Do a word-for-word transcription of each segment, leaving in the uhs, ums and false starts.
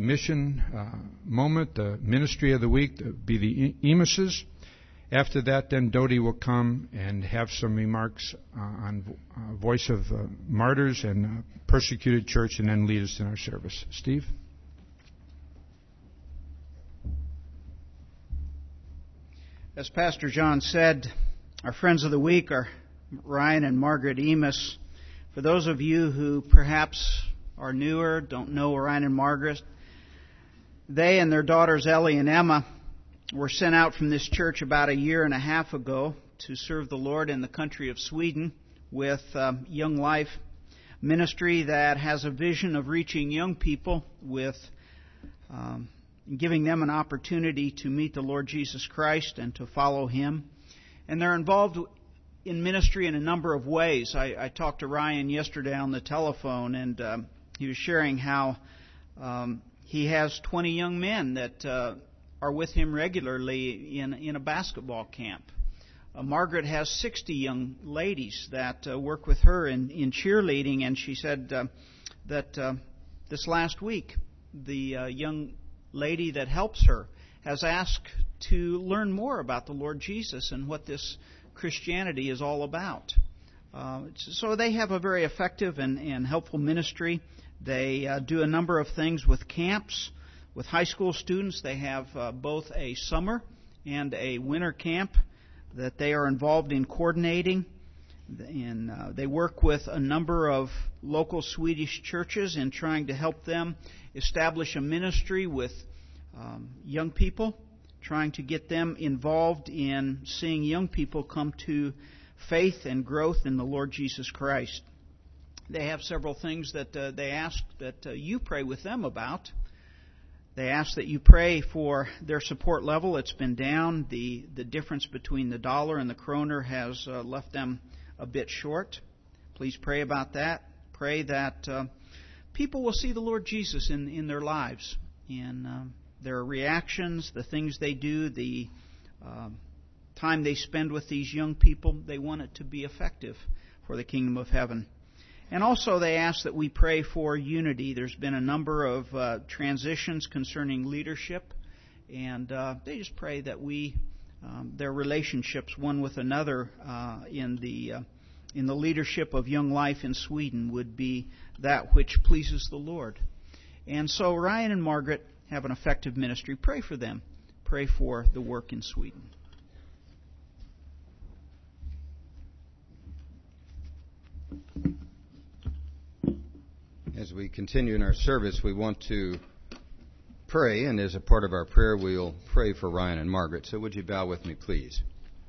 mission uh, moment, the ministry of the week, to be the Emuses. After that, then Dodie will come and have some remarks uh, on uh, Voice of uh, Martyrs and uh, Persecuted Church, and then lead us in our service. Steve? As Pastor John said, our friends of the week are Ryan and Margaret Emus. For those of you who perhaps are newer, don't know Ryan and Margaret, they and their daughters Ellie and Emma were sent out from this church about a year and a half ago to serve the Lord in the country of Sweden with um, Young Life ministry that has a vision of reaching young people with um, giving them an opportunity to meet the Lord Jesus Christ and to follow Him. And they're involved in ministry in a number of ways. I, I talked to Ryan yesterday on the telephone, and um, he was sharing how um, he has twenty young men that uh, are with him regularly in in a basketball camp. Uh, Margaret has sixty young ladies that uh, work with her in, in cheerleading, and she said uh, that uh, this last week the uh, young lady that helps her has asked to learn more about the Lord Jesus and what this Christianity is all about. Uh, so they have a very effective and, and helpful ministry. They uh, do a number of things with camps. With high school students, they have uh, both a summer and a winter camp that they are involved in coordinating. And uh, they work with a number of local Swedish churches in trying to help them establish a ministry with um, young people, trying to get them involved in seeing young people come to faith and growth in the Lord Jesus Christ. They have several things that uh, they ask that uh, you pray with them about. They ask that you pray for their support level. It's been down. The, the difference between the dollar and the kroner has uh, left them a bit short. Please pray about that. Pray that uh, people will see the Lord Jesus in, in their lives, in uh, their reactions, the things they do, the uh, time they spend with these young people. They want it to be effective for the kingdom of heaven. And also they ask that we pray for unity. There's been a number of uh, transitions concerning leadership, and uh, they just pray that we, um, their relationships one with another uh, in the uh, in the leadership of Young Life in Sweden would be that which pleases the Lord. And so Ryan and Margaret have an effective ministry. Pray for them. Pray for the work in Sweden. As we continue in our service, we want to pray, and as a part of our prayer, we'll pray for Ryan and Margaret. So would you bow with me, please?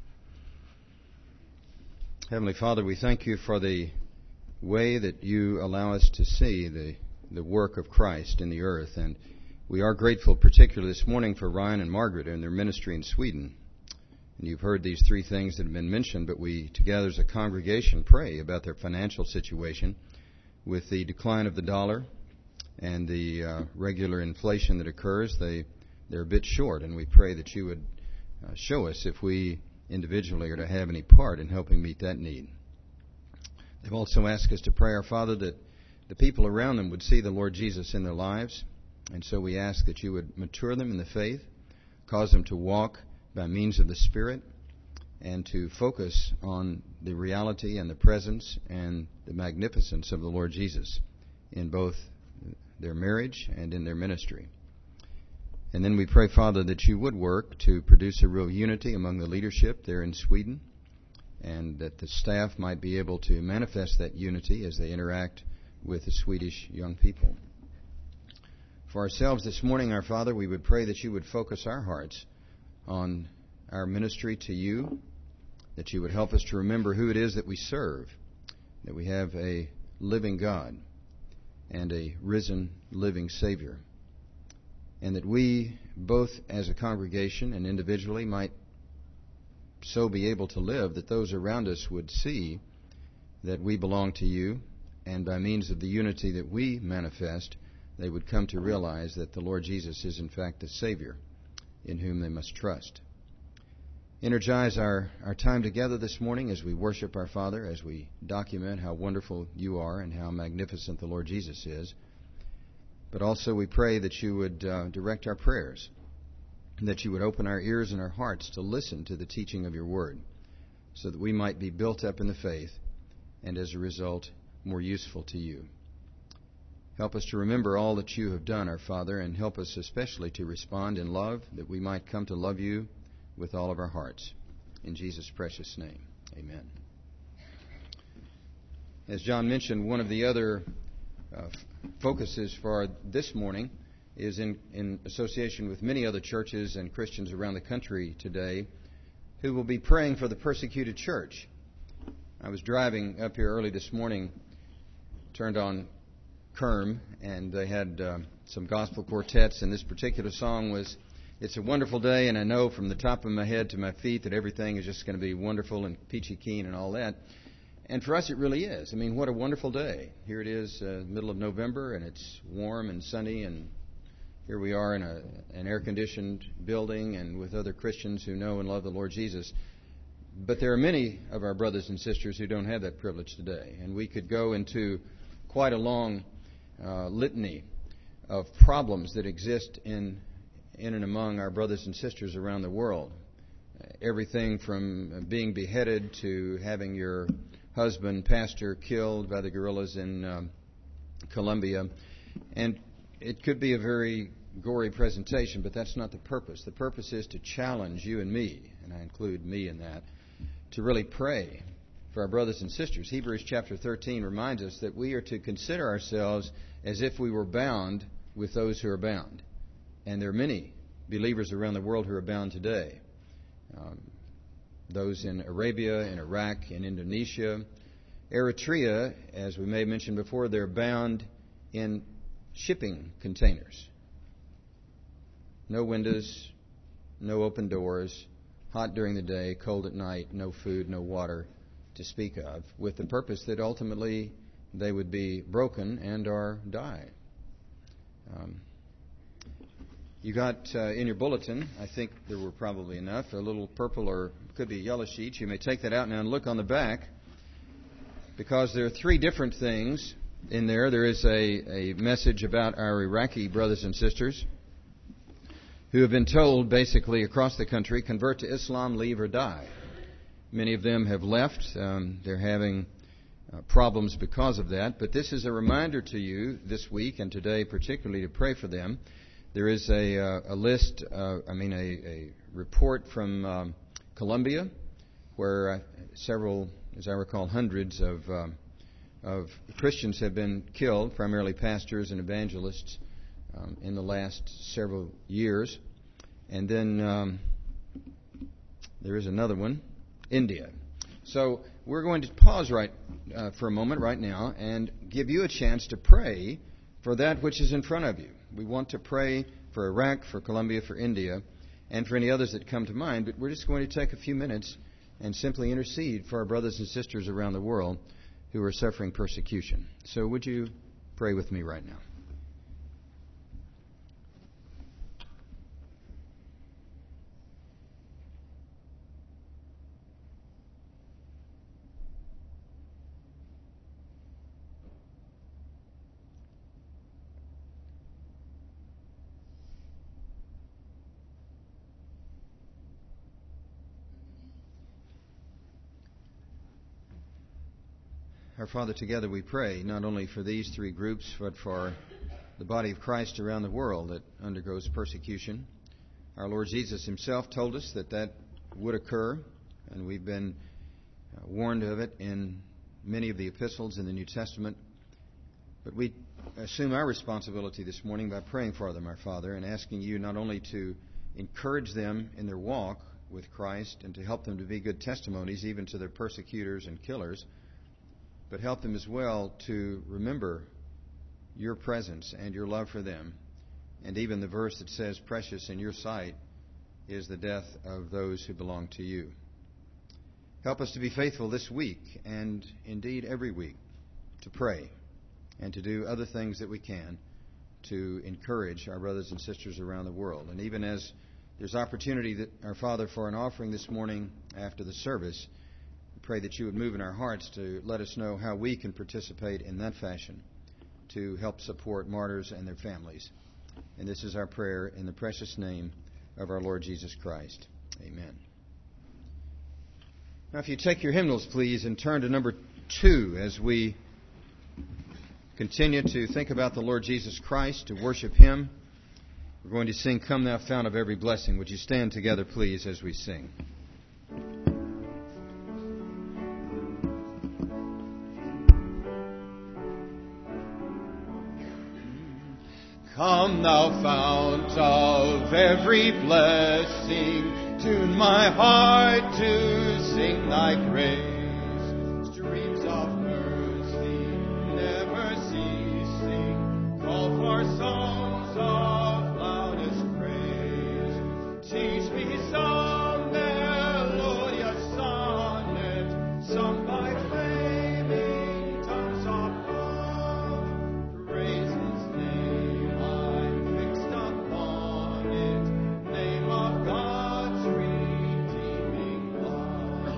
Heavenly Father, we thank you for the way that you allow us to see the, the work of Christ in the earth. And we are grateful, particularly this morning, for Ryan and Margaret and their ministry in Sweden. And you've heard these three things that have been mentioned, but we together as a congregation pray about their financial situation. With the decline of the dollar and the uh, regular inflation that occurs, they, they're a bit short, and we pray that you would uh, show us if we individually are to have any part in helping meet that need. They've also asked us to pray, our Father, that the people around them would see the Lord Jesus in their lives, and so we ask that you would mature them in the faith, cause them to walk by means of the Spirit, and to focus on the reality and the presence and the magnificence of the Lord Jesus in both their marriage and in their ministry. And then we pray, Father, that you would work to produce a real unity among the leadership there in Sweden, and that the staff might be able to manifest that unity as they interact with the Swedish young people. For ourselves this morning, our Father, we would pray that you would focus our hearts on our ministry to you, that you would help us to remember who it is that we serve, that we have a living God and a risen, living Savior, and that we, both as a congregation and individually, might so be able to live that those around us would see that we belong to you, and by means of the unity that we manifest, they would come to realize that the Lord Jesus is in fact the Savior in whom they must trust. Energize our, our time together this morning as we worship our Father, as we document how wonderful you are and how magnificent the Lord Jesus is. But also we pray that you would uh, direct our prayers, that you would open our ears and our hearts to listen to the teaching of your word, so that we might be built up in the faith and as a result more useful to you. Help us to remember all that you have done, our Father, and help us especially to respond in love, that we might come to love you with all of our hearts. In Jesus' precious name, amen. As John mentioned, one of the other uh, focuses for this morning is in, in association with many other churches and Christians around the country today who will be praying for the persecuted church. I was driving up here early this morning, turned on Kerm, and they had uh, some gospel quartets, and this particular song was, "It's a Wonderful Day," and I know from the top of my head to my feet that everything is just going to be wonderful and peachy keen and all that. And for us it really is. I mean, what a wonderful day. Here it is, uh, middle of November, and it's warm and sunny, and here we are in a, an air-conditioned building and with other Christians who know and love the Lord Jesus. But there are many of our brothers and sisters who don't have that privilege today. And we could go into quite a long uh, litany of problems that exist in, in and among our brothers and sisters around the world. Uh, everything from being beheaded to having your husband, pastor, killed by the guerrillas in um, Colombia. And it could be a very gory presentation, but that's not the purpose. The purpose is to challenge you and me, and I include me in that, to really pray for our brothers and sisters. Hebrews chapter thirteen reminds us that we are to consider ourselves as if we were bound with those who are bound. And there are many believers around the world who are bound today. Um, those in Arabia, in Iraq, in Indonesia. Eritrea, as we may have mentioned before, they're bound in shipping containers. No windows, no open doors, hot during the day, cold at night, no food, no water to speak of, with the purpose that ultimately they would be broken and or die. Um, you got uh, in your bulletin, I think there were probably enough, a little purple or could be a yellow sheet. You may take that out now and look on the back, because there are three different things in there. There is a, a message about our Iraqi brothers and sisters who have been told basically across the country, convert to Islam, leave or die. Many of them have left. Um, they're having uh, problems because of that. But this is a reminder to you this week and today particularly to pray for them. There is a, uh, a list, uh, I mean a, a report from um, Colombia where uh, several, as I recall, hundreds of, um, of Christians have been killed, primarily pastors and evangelists, Um, in the last several years. And then um, there is another one, India. So we're going to pause right uh, for a moment right now and give you a chance to pray for that which is in front of you. We want to pray for Iraq, for Colombia, for India, and for any others that come to mind, but we're just going to take a few minutes and simply intercede for our brothers and sisters around the world who are suffering persecution. So would you pray with me right now? Our Father, together we pray not only for these three groups, but for the body of Christ around the world that undergoes persecution. Our Lord Jesus himself told us that that would occur, and we've been warned of it in many of the epistles in the New Testament. But we assume our responsibility this morning by praying for them, our Father, and asking you not only to encourage them in their walk with Christ and to help them to be good testimonies even to their persecutors and killers, but help them as well to remember your presence and your love for them. And even the verse that says, precious in your sight is the death of those who belong to you. Help us to be faithful this week and indeed every week to pray and to do other things that we can to encourage our brothers and sisters around the world. And even as there's opportunity, that our Father, for an offering this morning after the service, pray that you would move in our hearts to let us know how we can participate in that fashion to help support martyrs and their families. And this is our prayer in the precious name of our Lord Jesus Christ. Amen. Now, if you take your hymnals, please, and turn to number two as we continue to think about the Lord Jesus Christ, to worship Him. We're going to sing, Come Thou Fount of Every Blessing. Would you stand together, please, as we sing? Come, thou fount of every blessing, tune my heart to sing thy praise. Streams of mercy, never ceasing, call for songs of loudest praise. Teach me some melodious sonnet, sung by flaming tongues of love. Praise His name, I'm fixed upon it, name of God's redeeming love.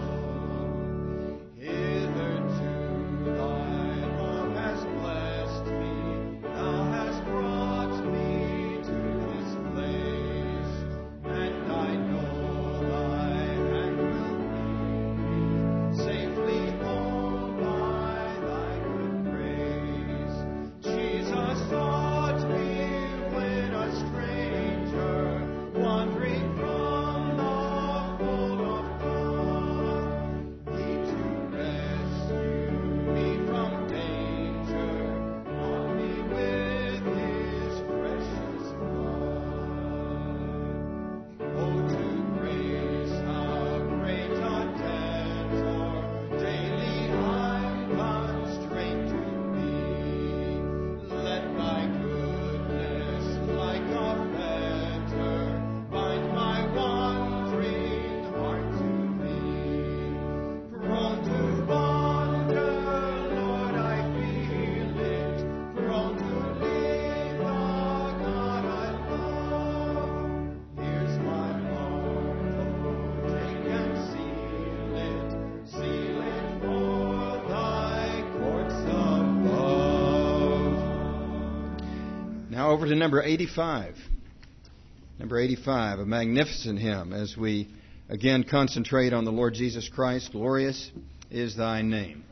Hitherto thy love has blessed me, thou hast brought me to this place, and I know thy hand will lead me safely home by thy good grace. Jesus taught me when a stranger, wandering from the fold of God, He to rescue me from danger, bought me with His precious blood. Oh, to grace how great a debtor daily I'm constrained to be. Let thy goodness like a fetter bind my wandering heart to thee. Prone to wander, Lord, I feel it, prone to leave the God I love. Here's my heart, oh, take and seal it, seal it for thy courts above. Now over to number eighty-five. Number eighty-five, a magnificent hymn as we again concentrate on the Lord Jesus Christ. Glorious is thy name.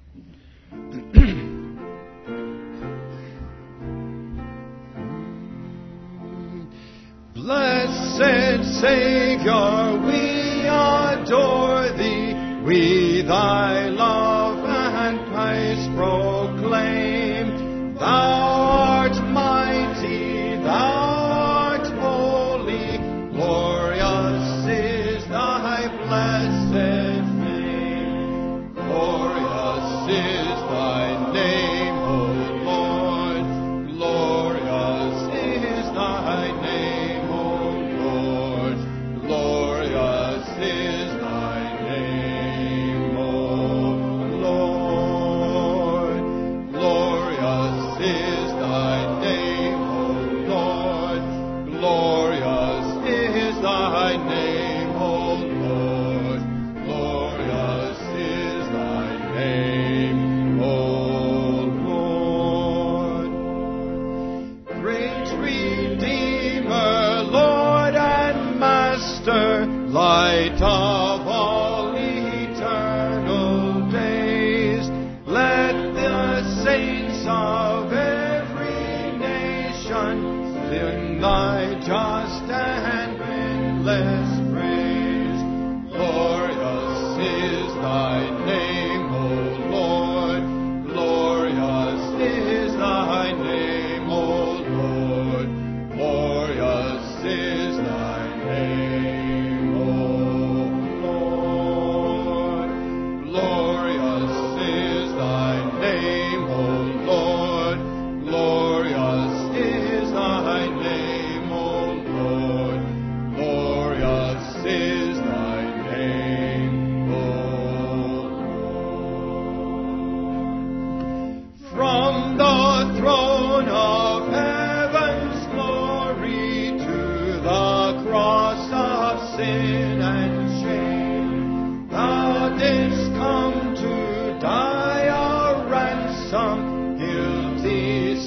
Blessed Savior, we adore thee, we thy love and praise proclaim. Thou art mighty, thou art holy, glorious is thy blessed name. Glorious is thy name, O Lord, glorious is thy name, O Lord, glorious is thy name, O Lord, glorious is thy name, O Lord, glorious is thy name, O Lord, glorious is thy name, O Lord. Great Redeemer, Lord and Master, light of all eternal days, let the saints of every nation sing thy just and endless praise. Glorious is thy name, O Lord, glorious is thy name, O Lord, glorious is thy name, O Lord, glorious is thy name, O Lord, glorious is thy name, O Lord, glorious is thy name, O Lord. From the throne of heaven's glory to the cross of sin and shame, thou didst come to die a ransom, guilty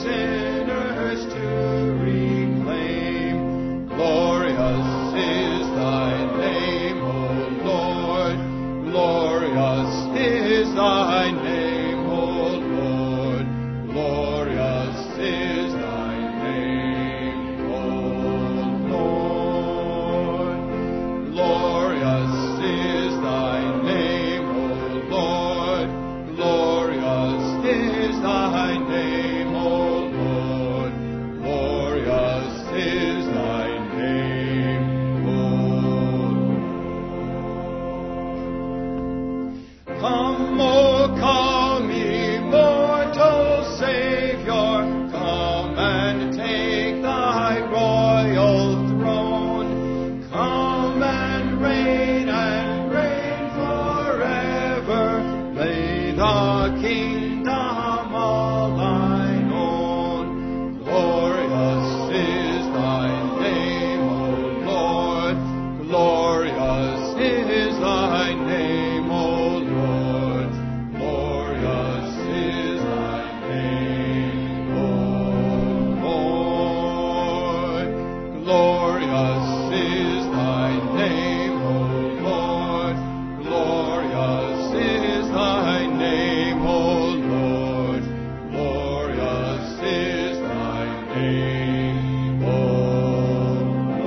Glorious is thy name, O Lord. Glorious is thy name, O Lord. Glorious is thy name, O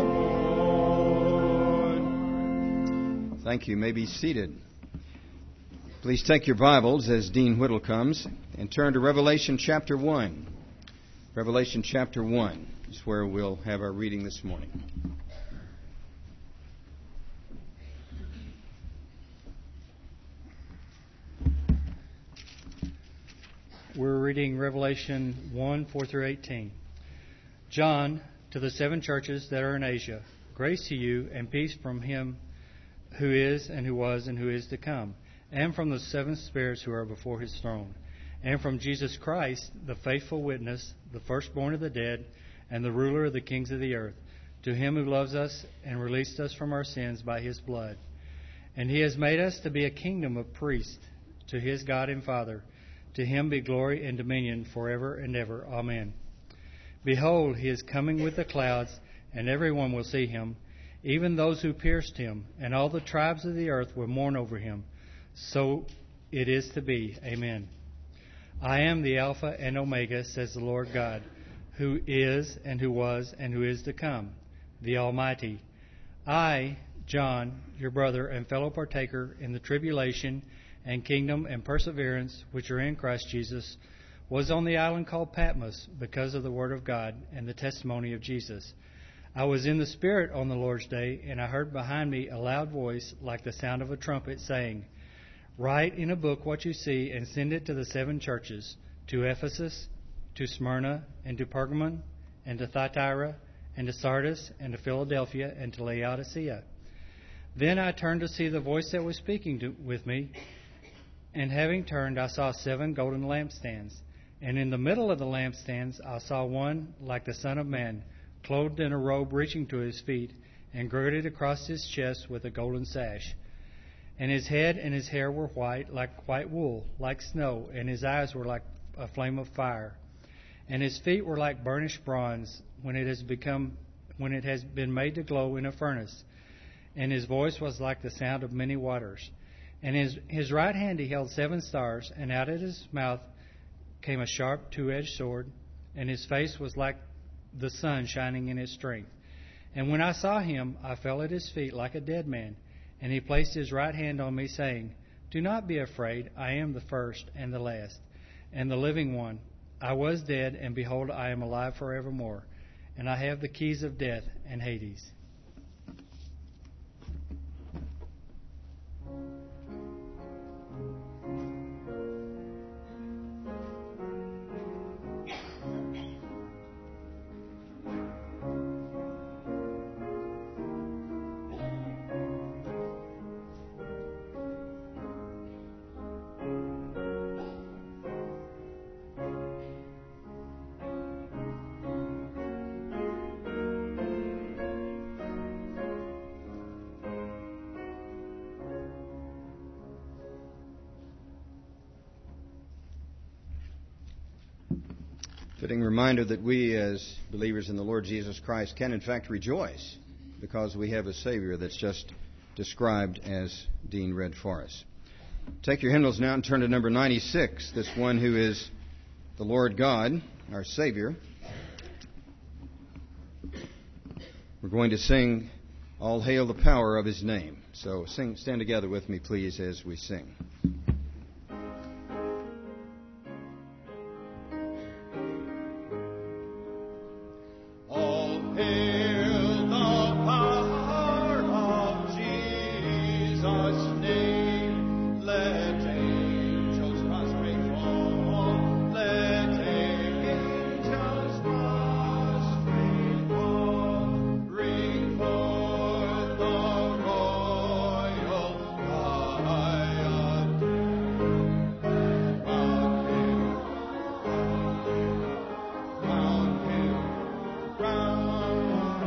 Lord. Thank you. You may be seated. Please take your Bibles as Dean Whittle comes and turn to Revelation chapter one. Revelation chapter one is where we'll have our reading this morning. We're reading Revelation one, four through eighteen. John, to the seven churches that are in Asia, grace to you and peace from him who is and who was and who is to come, and from the seven spirits who are before his throne, and from Jesus Christ, the faithful witness, the firstborn of the dead, and the ruler of the kings of the earth, to him who loves us and released us from our sins by his blood. And he has made us to be a kingdom of priests to his God and Father. To him be glory and dominion forever and ever. Amen. Behold, he is coming with the clouds, and everyone will see him, even those who pierced him, and all the tribes of the earth will mourn over him. So it is to be. Amen. I am the Alpha and Omega, says the Lord God, who is and who was and who is to come, the Almighty. I, John, your brother and fellow partaker in the tribulation and kingdom and perseverance which are in Christ Jesus, was on the island called Patmos because of the word of God and the testimony of Jesus. I was in the Spirit on the Lord's day, and I heard behind me a loud voice like the sound of a trumpet saying, Write in a book what you see and send it to the seven churches, to Ephesus, to Smyrna, and to Pergamon, and to Thyatira, and to Sardis, and to Philadelphia, and to Laodicea. Then I turned to see the voice that was speaking to, with me, and having turned, I saw seven golden lampstands. And in the middle of the lampstands I saw one like the Son of Man, clothed in a robe reaching to his feet, and girded across his chest with a golden sash. And his head and his hair were white, like white wool, like snow, and his eyes were like a flame of fire. And his feet were like burnished bronze, when it has become, when it has been made to glow in a furnace. And his voice was like the sound of many waters. And his his right hand he held seven stars, and out of his mouth came a sharp two-edged sword, and his face was like the sun shining in its strength. And when I saw him, I fell at his feet like a dead man. And he placed his right hand on me, saying, Do not be afraid, I am the first and the last, and the living one. I was dead, and behold, I am alive forevermore, and I have the keys of death and Hades. Fitting reminder that we as believers in the Lord Jesus Christ can in fact rejoice because we have a Savior that's just described as Dean read for us. Take your hymnals now and turn to number ninety-six, this one who is the Lord God, our Savior. We're going to sing All Hail the Power of His Name. So sing, stand together with me, please, as we sing. Crown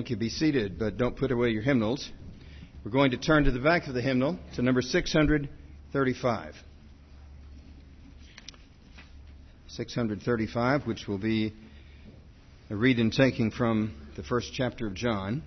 Thank you. Be seated, but don't put away your hymnals. We're going to turn to the back of the hymnal to number six hundred thirty-five. six hundred thirty-five, which will be a read and taking from the first chapter of John.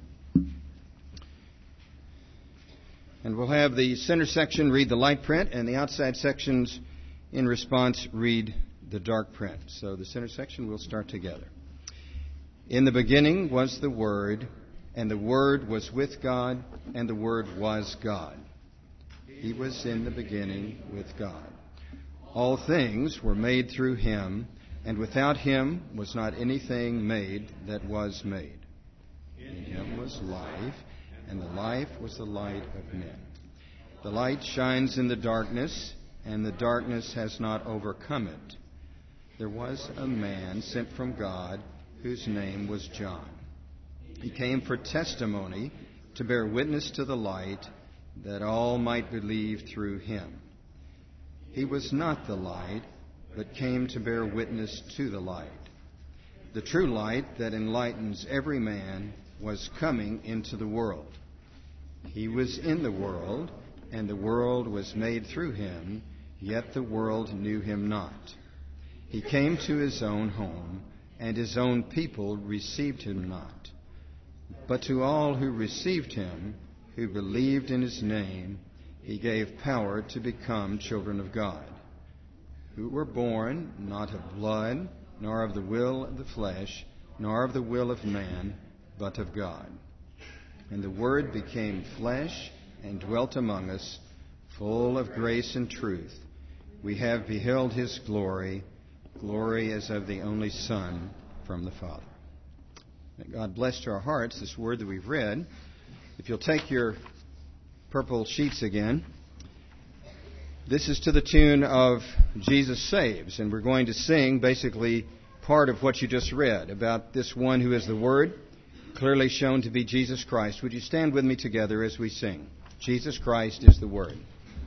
And we'll have the center section read the light print, and the outside sections, in response, read the dark print. So the center section, we'll start together. In the beginning was the Word, and the Word was with God, and the Word was God. He was in the beginning with God. All things were made through Him, and without Him was not anything made that was made. In Him was life, and the life was the light of men. The light shines in the darkness, and the darkness has not overcome it. There was a man sent from God whose name was John. He came for testimony, to bear witness to the light, that all might believe through him. He was not the light, but came to bear witness to the light. The true light that enlightens every man was coming into the world. He was in the world, and the world was made through him, yet the world knew him not. He came to his own home, and his own people received him not. But to all who received him, who believed in his name, he gave power to become children of God, who were born not of blood, nor of the will of the flesh, nor of the will of man, but of God. And the Word became flesh and dwelt among us, full of grace and truth. We have beheld his glory, glory as of the only Son from the Father. May God bless to our hearts this word that we've read. If you'll take your purple sheets again, this is to the tune of Jesus Saves, and we're going to sing basically part of what you just read about this one who is the Word, clearly shown to be Jesus Christ. Would you stand with me together as we sing? Jesus Christ is the Word.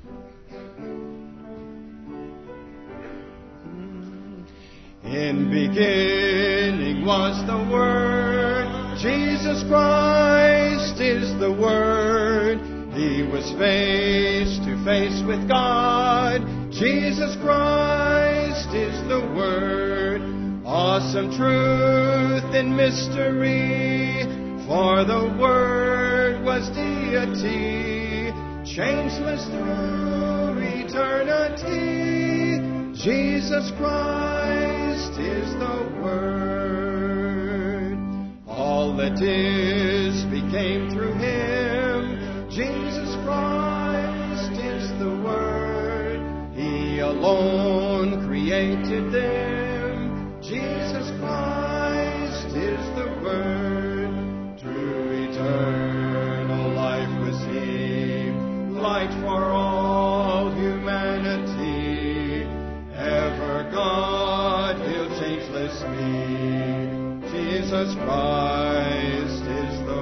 In beginning was the Word, Jesus Christ is the Word. He was face to face with God, Jesus Christ is the Word. Awesome truth in mystery, for the Word was deity, changeless through eternity. Jesus Christ is the Word. All that is became through Him. Jesus Christ is the Word. He alone created them. Jesus Christ is the Word. True eternal life was He, light for all humanity. Ever God, He'll changeless be. Jesus Christ is the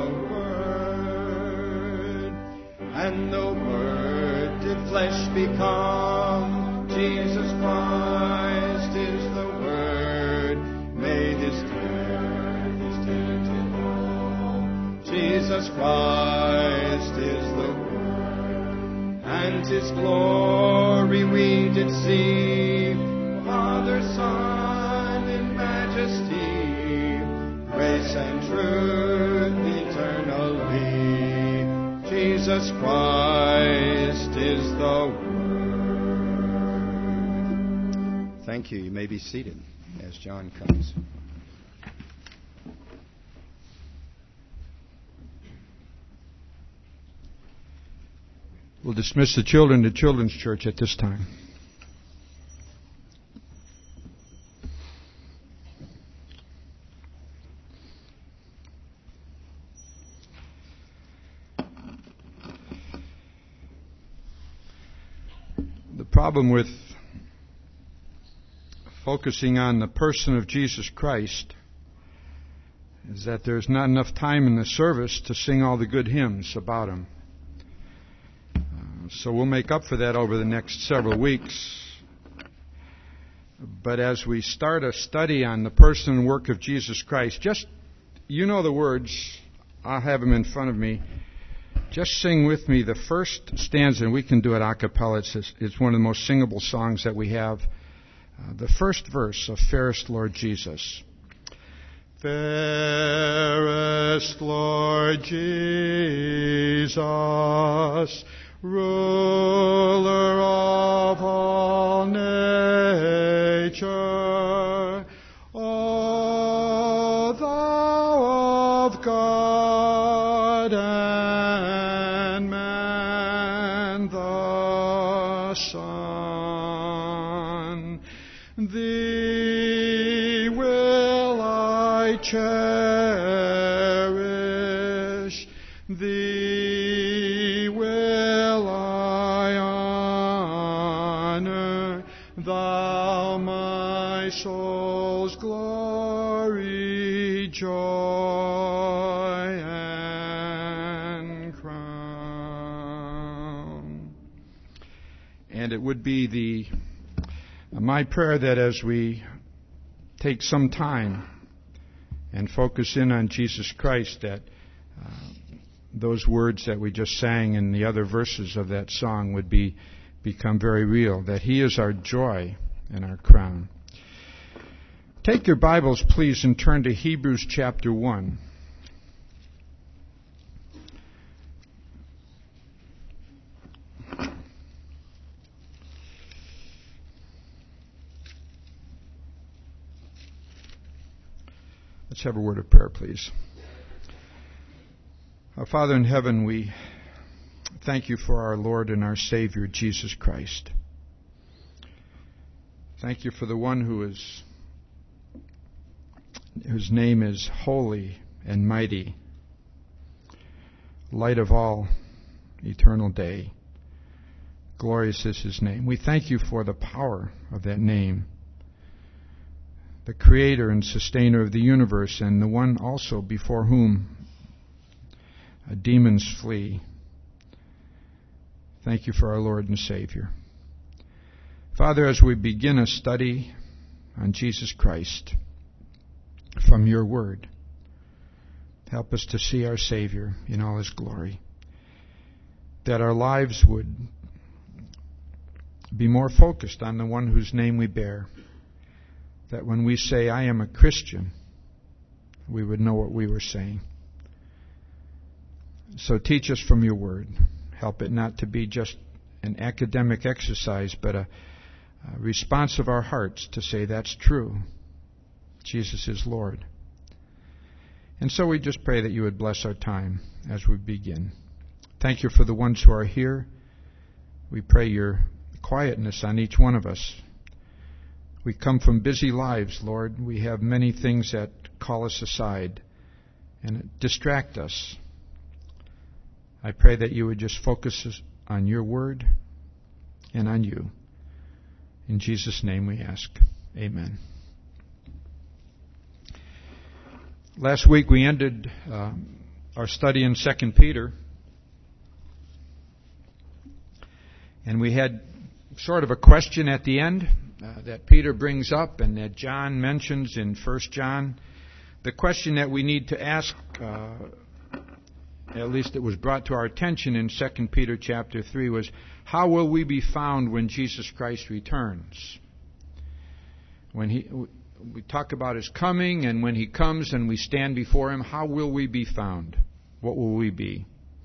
Word. And the Word did flesh become. Jesus Christ is the Word. Made His earth His tented home. Jesus Christ is the Word. And His glory we did see. Father, Son, in majesty, grace and truth eternally. Jesus Christ is the Word. Thank you. You may be seated as John comes. We'll dismiss the children to Children's Church at this time. The problem with focusing on the person of Jesus Christ is that there's not enough time in the service to sing all the good hymns about Him. So we'll make up for that over the next several weeks. But as we start a study on the person and work of Jesus Christ, just, you know the words I'll have them in front of me. Just sing with me the first stanza, and we can do it a cappella. It's, it's one of the most singable songs that we have. Uh, the first verse of Fairest Lord Jesus. Fairest Lord Jesus, ruler of all nature, O thou of God and man the Son, thee will I cherish, thee will I honor, thou my soul's glory, joy, and crown. And it would be the my prayer that as we take some time and focus in on Jesus Christ, that uh, those words that we just sang in the other verses of that song would be become very real, that He is our joy and our crown. Take your Bibles, please, and turn to Hebrews chapter one. Let's have a word of prayer, please. Our Father in heaven, we thank you for our Lord and our Savior, Jesus Christ. Thank you for the one who is, whose name is holy and mighty, light of all eternal day. Glorious is His name. We thank you for the power of that name, the creator and sustainer of the universe, and the one also before whom uh, demons flee. Thank you for our Lord and Savior. Father, as we begin a study on Jesus Christ from your word, help us to see our Savior in all His glory, that our lives would be more focused on the one whose name we bear, that when we say, I am a Christian, we would know what we were saying. So teach us from your word. Help it not to be just an academic exercise, but a, a response of our hearts to say, that's true. Jesus is Lord. And so we just pray that you would bless our time as we begin. Thank you for the ones who are here. We pray your quietness on each one of us. We come from busy lives, Lord. We have many things that call us aside and distract us. I pray that you would just focus us on your word and on you. In Jesus' name we ask. Amen. Last week we ended uh, our study in Second Peter. And we had sort of a question at the end Uh, that Peter brings up and that John mentions in First John. The question that we need to ask, uh, at least it was brought to our attention in Second Peter chapter three, was how will we be found when Jesus Christ returns? When he, we talk about His coming, and when He comes and we stand before Him, how will we be found? What will we be?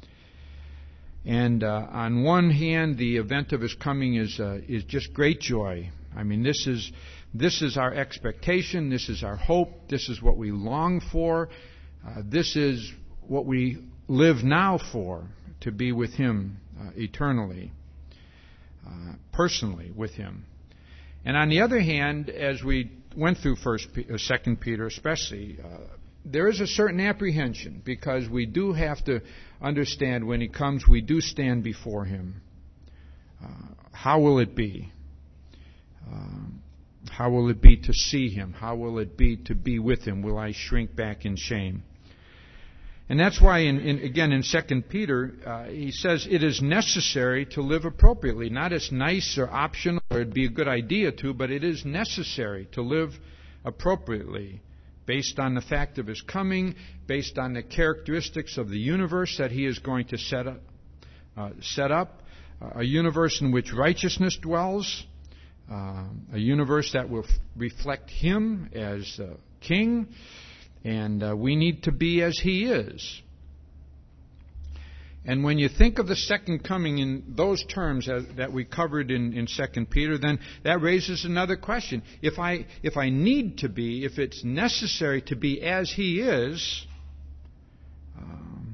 And uh, on one hand, the event of His coming is uh, is just great joy. I mean, this is this is our expectation. This is our hope. This is what we long for. Uh, this is what we live now for, to be with Him uh, eternally, uh, personally with Him. And on the other hand, as we went through First, uh, Second Peter, especially, uh, there is a certain apprehension, because we do have to understand when He comes, we do stand before Him. Uh, how will it be? Um, how will it be to see Him? How will it be to be with Him? Will I shrink back in shame? And that's why, in, in, again, in Second Peter, uh, he says it is necessary to live appropriately. Not as nice or optional, or it'd be a good idea to, but it is necessary to live appropriately based on the fact of his coming, based on the characteristics of the universe that he is going to set up, uh, set up uh, a universe in which righteousness dwells, uh, a universe that will f- reflect him as uh, king, and uh, we need to be as he is. And when you think of the second coming in those terms as, that we covered in, in Second Peter, then that raises another question. If I if I need to be, if it's necessary to be as he is, um,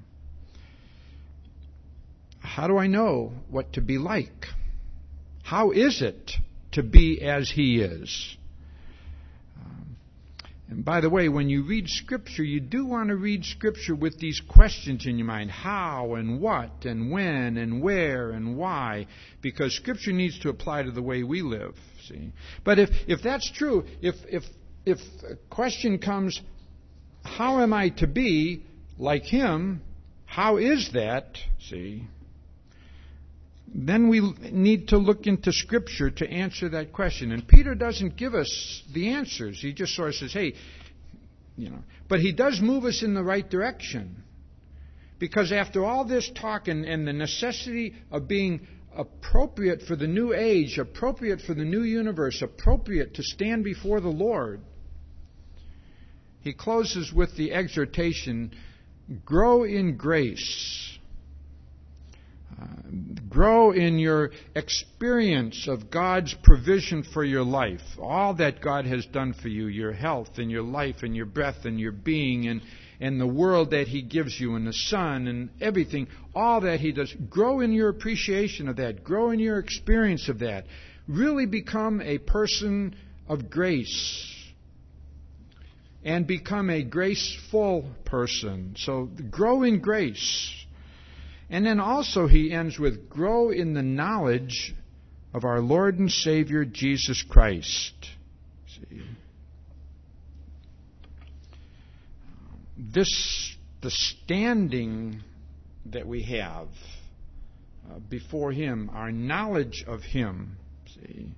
how do I know what to be like? How is it to be as he is? And by the way, when you read Scripture, you do want to read Scripture with these questions in your mind. How and what and when and where and why. Because Scripture needs to apply to the way we live. See? But if, if that's true, if, if, if a question comes, how am I to be like him? How is that? See? Then we need to look into Scripture to answer that question. And Peter doesn't give us the answers. He just sort of says, hey, you know. But he does move us in the right direction. Because after all this talk and, and the necessity of being appropriate for the new age, appropriate for the new universe, appropriate to stand before the Lord, he closes with the exhortation, grow in grace. Uh, grow in your experience of God's provision for your life. All that God has done for you, your health and your life and your breath and your being and, and the world that he gives you and the sun and everything. All that he does. Grow in your appreciation of that. Grow in your experience of that. Really become a person of grace. And become a graceful person. So grow in grace. And then also he ends with, grow in the knowledge of our Lord and Savior, Jesus Christ. See? This, the standing that we have uh, before him, our knowledge of him. See?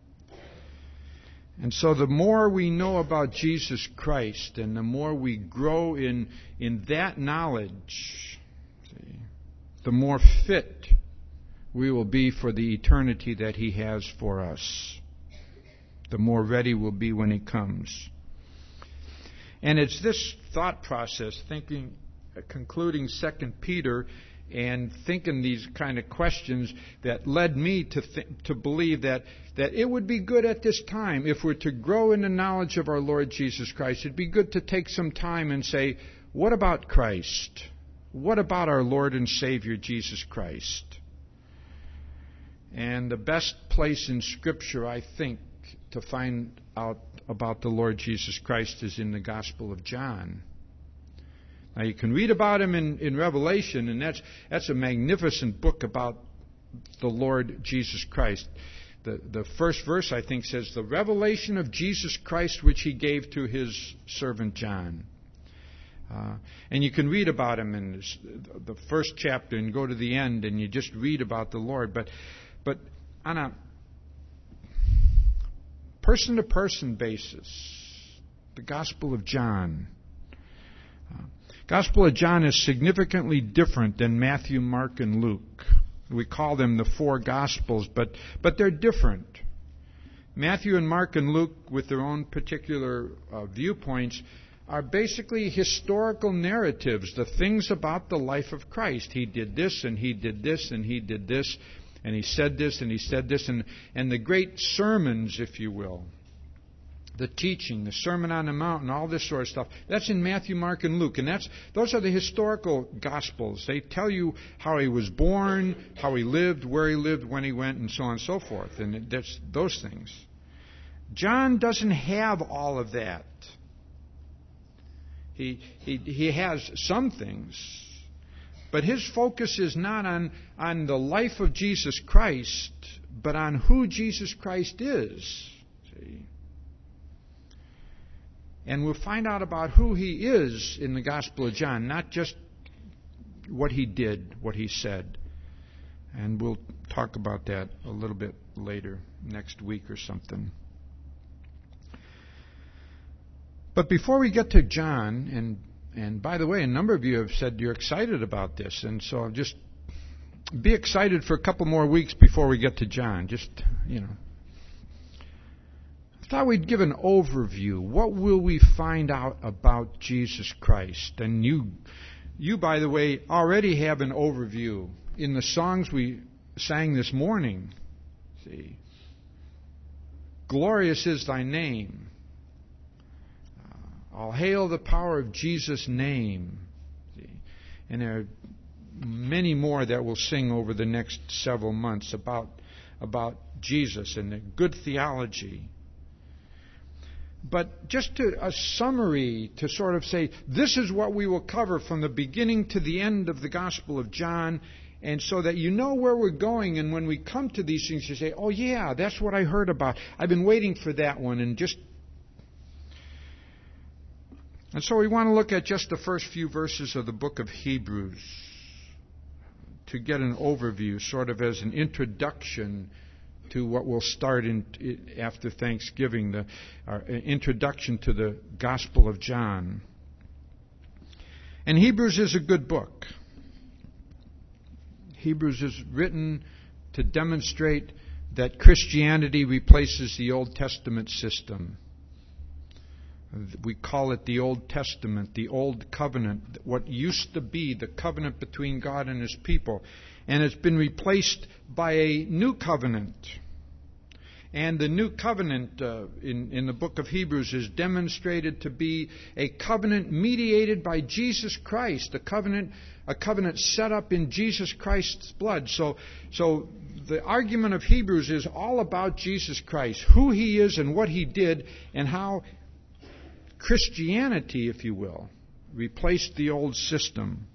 And so the more we know about Jesus Christ and the more we grow in, in that knowledge, the more fit we will be for the eternity that he has for us. The more ready we'll be when he comes. And it's this thought process, thinking, uh, concluding Second Peter and thinking these kind of questions that led me to th- to believe that, that it would be good at this time, if we're to grow in the knowledge of our Lord Jesus Christ, it'd be good to take some time and say, what about Christ? What about our Lord and Savior, Jesus Christ? And the best place in Scripture, I think, to find out about the Lord Jesus Christ is in the Gospel of John. Now, you can read about him in, in Revelation, and that's, that's a magnificent book about the Lord Jesus Christ. The, the first verse, I think, says, the revelation of Jesus Christ which he gave to his servant John. Uh, and you can read about him in this, the first chapter and go to the end and you just read about the Lord. But, but on a person-to-person basis, the Gospel of John. Uh, Gospel of John is significantly different than Matthew, Mark, and Luke. We call them the four Gospels, but, but they're different. Matthew and Mark and Luke, with their own particular uh, viewpoints, are basically historical narratives, the things about the life of Christ. He did this, and he did this, and he did this, and he said this, and he said this, and, and the great sermons, if you will. The teaching, the Sermon on the Mount, and all this sort of stuff. That's in Matthew, Mark, and Luke. And that's those are the historical Gospels. They tell you how he was born, how he lived, where he lived, when he went, and so on and so forth. And that's those things. John doesn't have all of that. He, he he has some things, but his focus is not on, on the life of Jesus Christ, but on who Jesus Christ is. See? And we'll find out about who he is in the Gospel of John, not just what he did, what he said. And we'll talk about that a little bit later, next week or something. But before we get to John, and and by the way, a number of you have said you're excited about this, and so just be excited for a couple more weeks before we get to John. Just, you know. I thought we'd give an overview. What will we find out about Jesus Christ? And you, you, by the way, already have an overview in the songs we sang this morning. See, glorious is thy name. Uh, I'll hail the power of Jesus' name. See, and there are many more that we'll sing over the next several months about about Jesus and the good theology. But just to, a summary to sort of say, this is what we will cover from the beginning to the end of the Gospel of John, and so that you know where we're going, and when we come to these things, you say, oh yeah, that's what I heard about. I've been waiting for that one, and just... And so we want to look at just the first few verses of the book of Hebrews to get an overview, sort of as an introduction to what will start in, after Thanksgiving, the uh, introduction to the Gospel of John. And Hebrews is a good book. Hebrews is written to demonstrate that Christianity replaces the Old Testament system. We call it the Old Testament, the Old Covenant, what used to be the covenant between God and His people. And it's been replaced by a new covenant. And the new covenant uh, in, in the book of Hebrews is demonstrated to be a covenant mediated by Jesus Christ, a covenant, a covenant set up in Jesus Christ's blood. So, so the argument of Hebrews is all about Jesus Christ, who He is and what He did, and how Christianity, if you will, replaced the old system.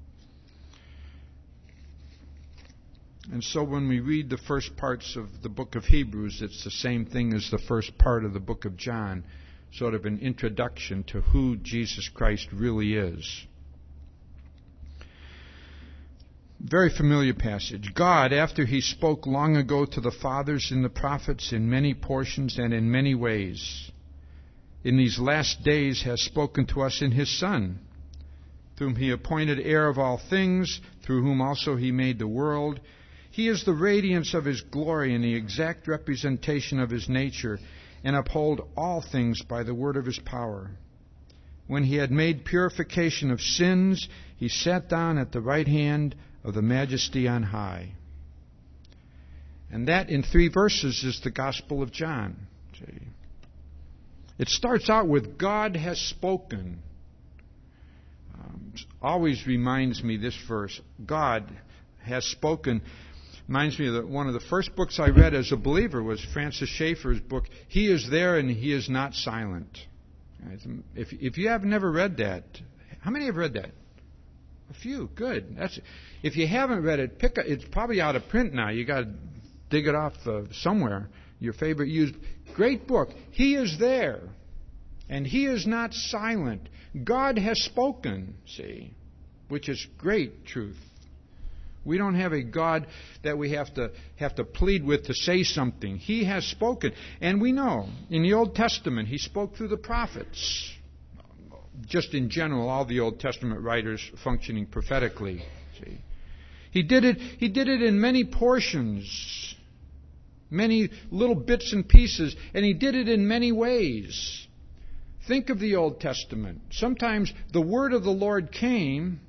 And so when we read the first parts of the book of Hebrews, it's the same thing as the first part of the book of John, sort of an introduction to who Jesus Christ really is. Very familiar passage. God, after He spoke long ago to the fathers and the prophets in many portions and in many ways, in these last days has spoken to us in His Son, whom He appointed heir of all things, through whom also He made the world. He is the radiance of His glory and the exact representation of His nature, and uphold all things by the word of His power. When He had made purification of sins, He sat down at the right hand of the Majesty on high. And that, in three verses, is the Gospel of John. See? It starts out with, God has spoken. Um, always reminds me, this verse, God has spoken. Reminds me of the, one of the first books I read as a believer was Francis Schaeffer's book, He is There and He is Not Silent. If, if you have never read that, how many have read that? A few. Good. That's, if you haven't read it, pick a, it's probably out of print now. You got to dig it off uh, somewhere. Your favorite used. Great book. He is there and He is not silent. God has spoken, see, which is great truth. We don't have a God that we have to have to plead with to say something. He has spoken. And we know, in the Old Testament, He spoke through the prophets. Just in general, all the Old Testament writers functioning prophetically. See, He did it, He did it in many portions, many little bits and pieces, and He did it in many ways. Think of the Old Testament. Sometimes the word of the Lord came,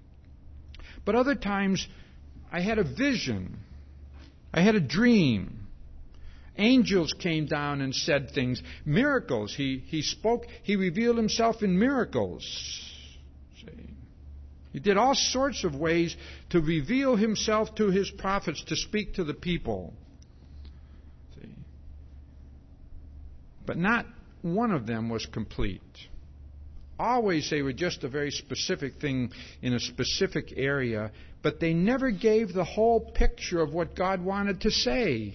but other times I had a vision. I had a dream. Angels came down and said things. Miracles. He, he spoke. He revealed Himself in miracles. See? He did all sorts of ways to reveal Himself to His prophets, to speak to the people. See? But not one of them was complete. Always they were just a very specific thing in a specific area, but they never gave the whole picture of what God wanted to say.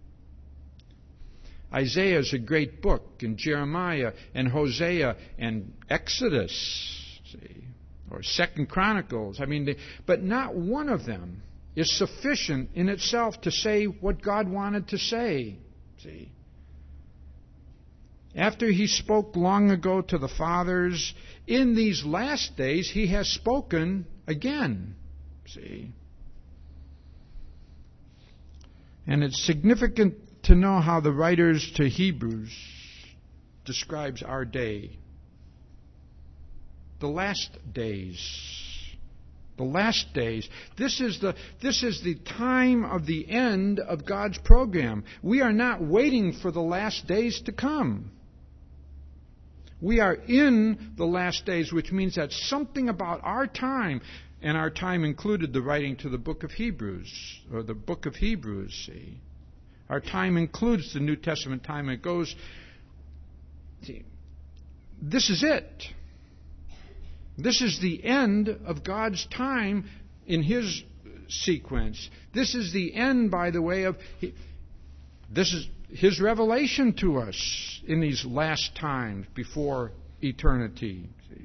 Isaiah is a great book, and Jeremiah and Hosea and Exodus, see, or Second Chronicles. I mean, they, but not one of them is sufficient in itself to say what God wanted to say. See. After he spoke long ago to the fathers, in these last days he has spoken again. See? And it's significant to know how the writers to Hebrews describes our day. The last days. The last days. This is the this is the time of the end of God's program. We are not waiting for the last days to come. We are in the last days, which means that something about our time, and our time included the writing to the book of Hebrews, or the book of Hebrews, see. Our time includes the New Testament time. It goes, see, this is it. This is the end of God's time in His sequence. This is the end, by the way, of... This is His revelation to us in these last times before eternity. See?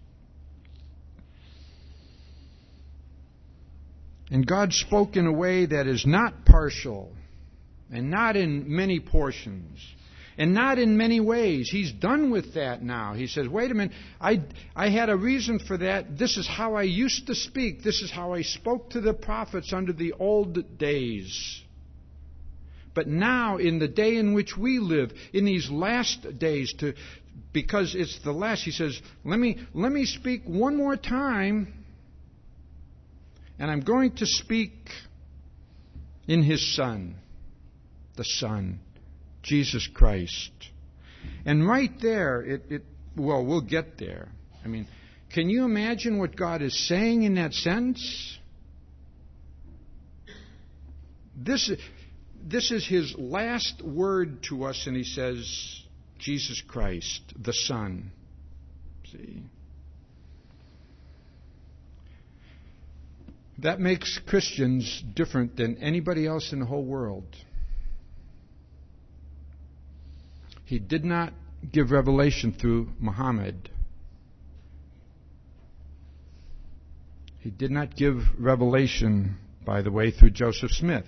And God spoke in a way that is not partial, and not in many portions, and not in many ways. He's done with that now. He says, wait a minute, I, I had a reason for that. This is how I used to speak. This is how I spoke to the prophets under the old days. But now, in the day in which we live, in these last days, to because it's the last, he says, let me, let me speak one more time, and I'm going to speak in His Son, the Son, Jesus Christ. And right there, it, it well, we'll get there. I mean, can you imagine what God is saying in that sentence? This is... This is His last word to us, and He says, Jesus Christ, the Son. See? That makes Christians different than anybody else in the whole world. He did not give revelation through Muhammad. He did not give revelation, by the way, through Joseph Smith.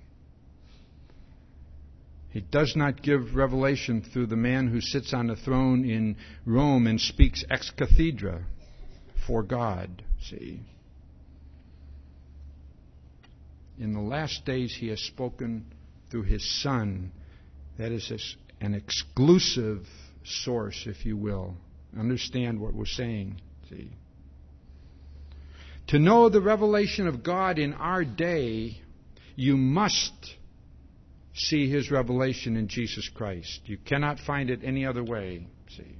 He does not give revelation through the man who sits on the throne in Rome and speaks ex cathedra for God. See? In the last days He has spoken through His Son. That is an exclusive source, if you will. Understand what we're saying. See? To know the revelation of God in our day, you must see His revelation in Jesus Christ. You cannot find it any other way. See.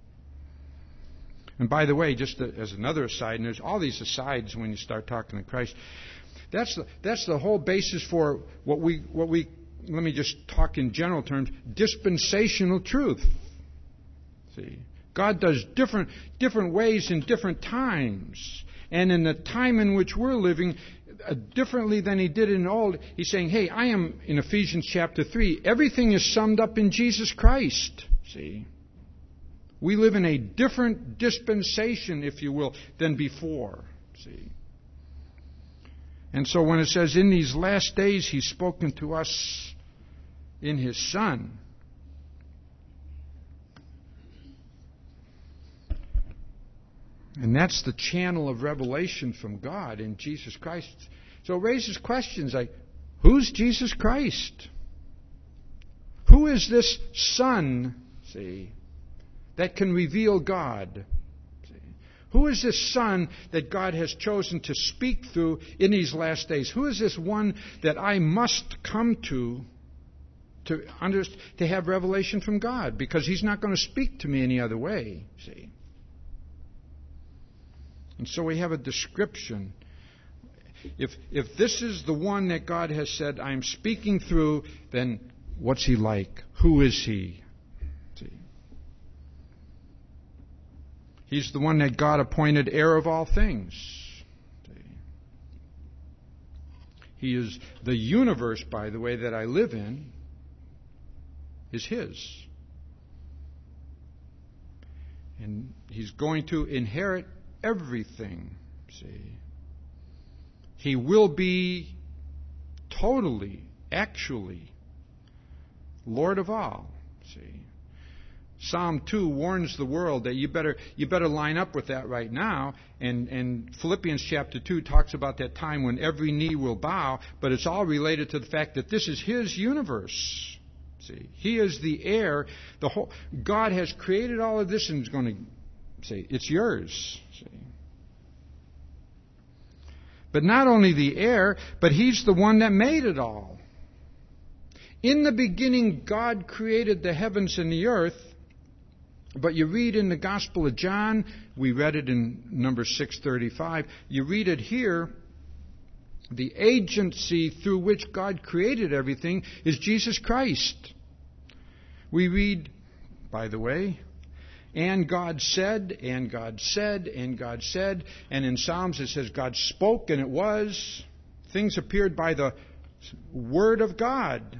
And by the way, just as another aside, and there's all these asides when you start talking to Christ. That's the, that's the whole basis for what we what we let me just talk in general terms. Dispensational truth. See, God does different different ways in different times, and in the time in which we're living, Uh, differently than He did in old. He's saying, hey, I am, in Ephesians chapter three, everything is summed up in Jesus Christ. See? We live in a different dispensation, if you will, than before. See? And so when it says, in these last days He's spoken to us in His Son, and that's the channel of revelation from God in Jesus Christ. So it raises questions like, who's Jesus Christ? Who is this Son, see, that can reveal God? See? Who is this Son that God has chosen to speak through in these last days? Who is this one that I must come to to, under, to have revelation from God? Because He's not going to speak to me any other way, see. And so we have a description. If if this is the one that God has said, I'm speaking through, then what's He like? Who is He? See? He's the one that God appointed heir of all things. See? He is the universe, by the way, that I live in, is His. And He's going to inherit everything, see. He will be totally, actually, Lord of all, see. Psalm two warns the world that you better you better line up with that right now. And, and Philippians chapter two talks about that time when every knee will bow, but it's all related to the fact that this is His universe. See, He is the heir. The whole God has created all of this and is going to say, it's yours. See. But not only the heir, but He's the one that made it all. In the beginning, God created the heavens and the earth. But you read in the Gospel of John, we read it in number six thirty-five, you read it here, the agency through which God created everything is Jesus Christ. We read, by the way, and God said, and God said, and God said. And in Psalms it says God spoke and it was. Things appeared by the Word of God.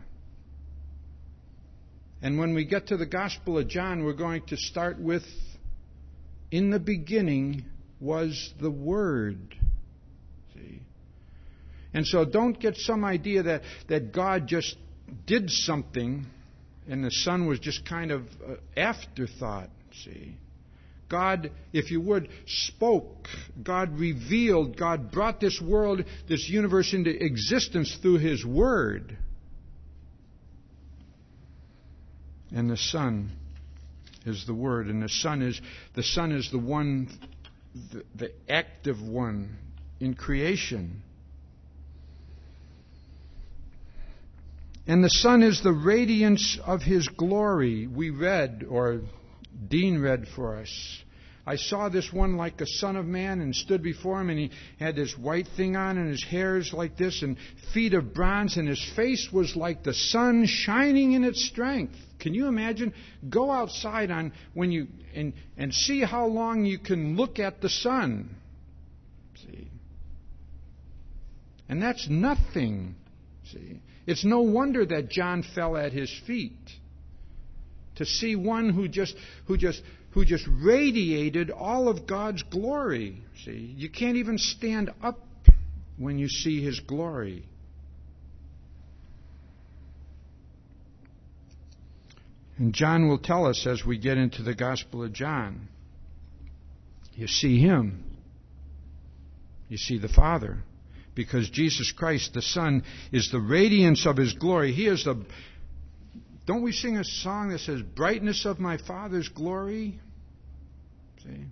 And when we get to the Gospel of John, we're going to start with, in the beginning was the Word. See? And so don't get some idea that, that God just did something and the Son was just kind of uh, afterthought. See, God, if you would, spoke. God revealed. God brought this world, this universe into existence through His Word. And the Son is the Word, and the Son is the Son is the one, the, the active one in creation. And the Son is the radiance of His glory. We read, or Dean read for us. I saw this one like a son of man and stood before Him, and he had this white thing on and his hair's like this and feet of bronze, and His face was like the sun shining in its strength. Can you imagine? Go outside on when you and, and see how long you can look at the sun. See? And that's nothing. See? It's no wonder that John fell at His feet. To see one who just who just who just radiated all of God's glory. See, you can't even stand up when you see His glory. And John will tell us as we get into the Gospel of John. You see Him. You see the Father. Because Jesus Christ, the Son, is the radiance of His glory. He is the... Don't we sing a song that says, brightness of my Father's glory? See?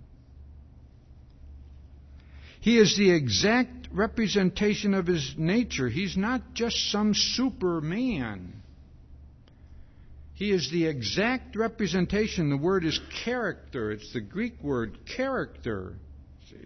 He is the exact representation of His nature. He's not just some superman. He is the exact representation. The word is character. It's the Greek word character. See?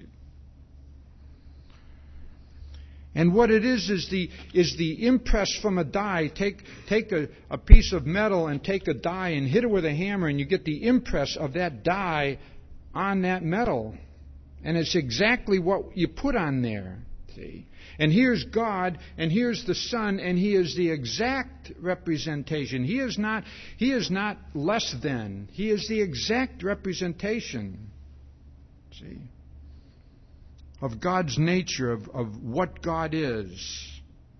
And what it is is the is the impress from a die. Take take a, a piece of metal and take a die and hit it with a hammer, and you get the impress of that die on that metal. And it's exactly what you put on there. See? And here's God, and here's the Son, and He is the exact representation. He is not He is not less than. He is the exact representation. See? Of God's nature, of, of what God is.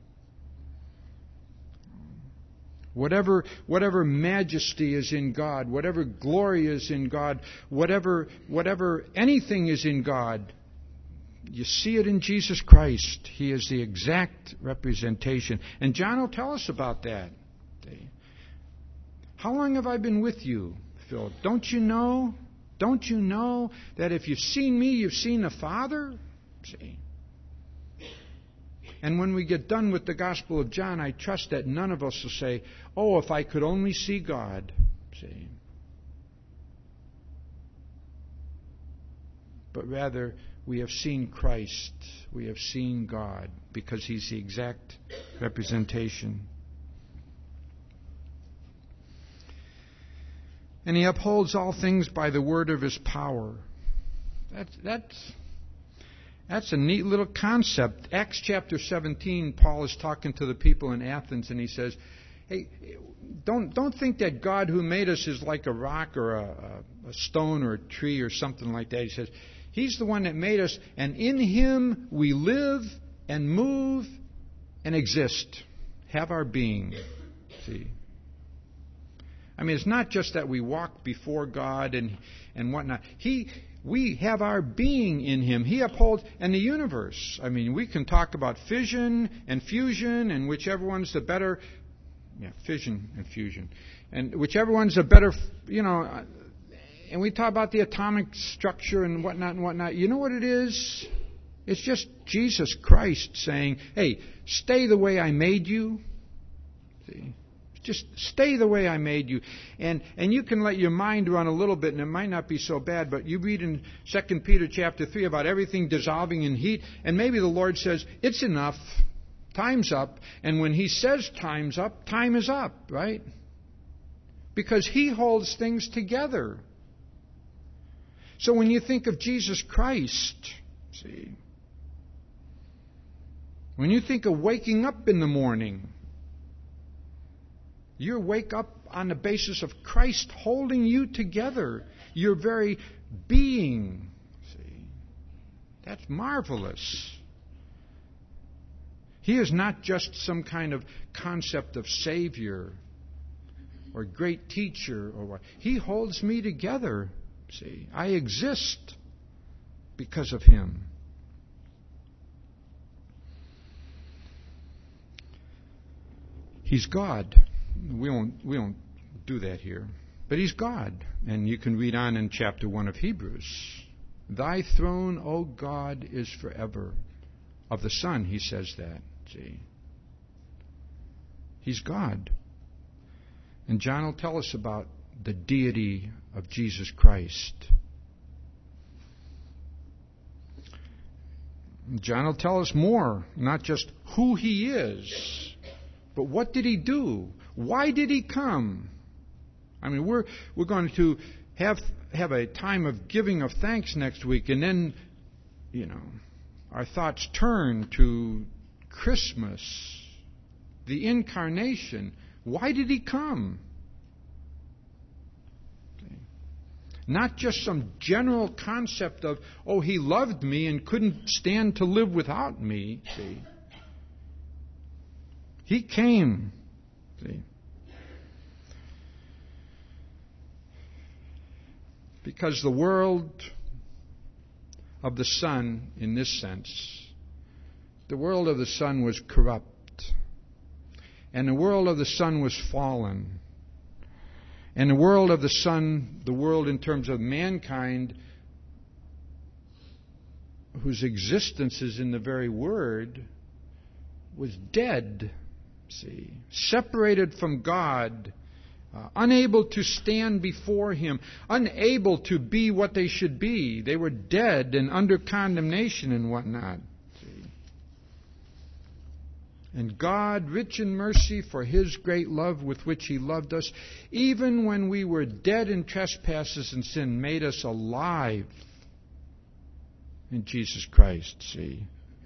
Whatever, whatever majesty is in God, whatever glory is in God, whatever, whatever anything is in God, you see it in Jesus Christ. He is the exact representation. And John will tell us about that. How long have I been with you, Phil? Don't you know? Don't you know that if you've seen me, you've seen the Father? See? And when we get done with the Gospel of John, I trust that none of us will say, oh, if I could only see God. See? But rather, we have seen Christ. We have seen God because He's the exact representation. And He upholds all things by the word of His power. That's, that's, that's a neat little concept. Acts chapter seventeen, Paul is talking to the people in Athens, and he says, hey, don't, don't think that God who made us is like a rock or a, a stone or a tree or something like that. He says, He's the one that made us, and in Him we live and move and exist, have our being. See? I mean, it's not just that we walk before God and and whatnot. He, we have our being in Him. He upholds, and the universe. I mean, we can talk about fission and fusion, and whichever one's the better. Yeah, fission and fusion, and whichever one's the better. You know, and we talk about the atomic structure and whatnot and whatnot. You know what it is? It's just Jesus Christ saying, "Hey, stay the way I made you." See? Just stay the way I made you. And and you can let your mind run a little bit, and it might not be so bad, but you read in Second Peter chapter three about everything dissolving in heat, and maybe the Lord says, it's enough, time's up. And when He says time's up, time is up, right? Because He holds things together. So when you think of Jesus Christ, see, when you think of waking up in the morning, you wake up on the basis of Christ holding you together, your very being. See, that's marvelous. He is not just some kind of concept of Savior or great teacher or what. He holds me together. See, I exist because of Him. He's God. We won't, we won't do that here. But He's God. And you can read on in chapter one of Hebrews. Thy throne, O God, is forever. Of the Son, He says that. See? He's God. And John will tell us about the deity of Jesus Christ. John will tell us more, not just who He is, but what did He do? Why did He come? I mean, we're we're going to have have a time of giving of thanks next week, and then, you know, our thoughts turn to Christmas, the incarnation. Why did He come? Okay. Not just some general concept of, oh, He loved me and couldn't stand to live without me. See, He came. See? Because the world of the Son, in this sense, the world of the Son was corrupt. And the world of the Son was fallen. And the world of the Son, the world in terms of mankind, whose existence is in the very Word, was dead. See, separated from God, uh, unable to stand before Him, unable to be what they should be. They were dead and under condemnation and whatnot. See? And God, rich in mercy for His great love with which He loved us, even when we were dead in trespasses and sin, made us alive in Jesus Christ. See,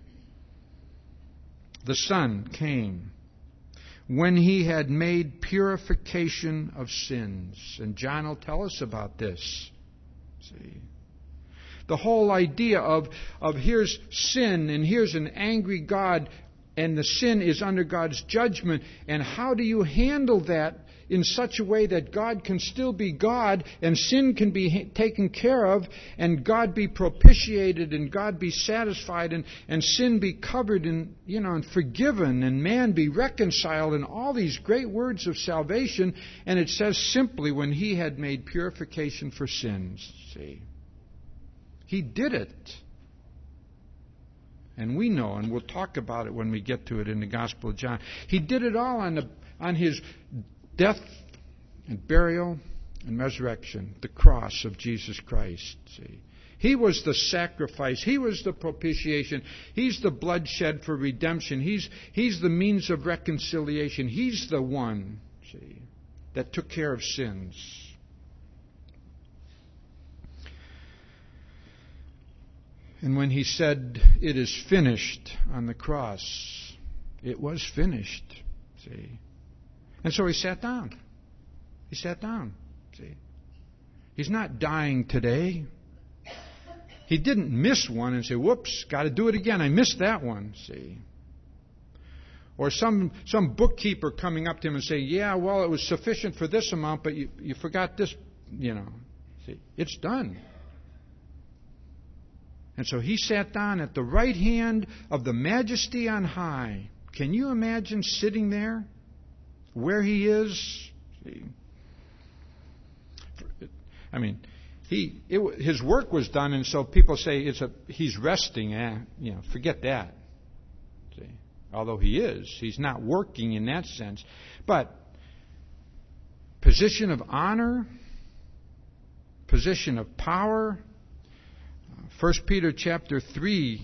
the Son came when He had made purification of sins. And John will tell us about this. See? The whole idea of, of here's sin and here's an angry God and the sin is under God's judgment. And how do you handle that in such a way that God can still be God and sin can be ha- taken care of and God be propitiated and God be satisfied and, and sin be covered and, you know, and forgiven and man be reconciled and all these great words of salvation. And it says simply, when He had made purification for sins. See? He did it. And we know, and we'll talk about it when we get to it in the Gospel of John. He did it all on the on His death and burial and resurrection, the cross of Jesus Christ. See, He was the sacrifice. He was the propitiation. He's the blood shed for redemption. He's He's the means of reconciliation. He's the one, see, that took care of sins. And when He said, "It is finished," on the cross, it was finished. See. And so He sat down. He sat down. See. He's not dying today. He didn't miss one and say, whoops, got to do it again. I missed that one. See. or some some bookkeeper coming up to him and saying, yeah, well, it was sufficient for this amount, but you, you forgot this, you know. See, it's done. And so he sat down at the right hand of the Majesty on high. Can you imagine sitting there where he is? See, I mean, he it, his work was done, and so people say it's a he's resting. Eh, you know, forget that. See, although he is, he's not working in that sense. But position of honor, position of power. First Peter chapter three.